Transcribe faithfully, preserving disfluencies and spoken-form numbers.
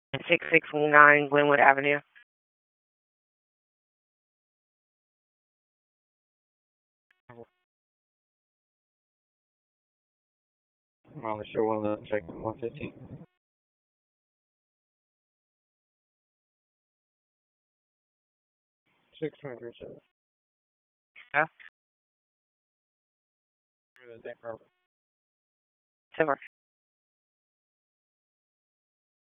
six six nine Glenwood Avenue. Well, sure one of the check one fifteen. Six hundred seven. Yeah. Super.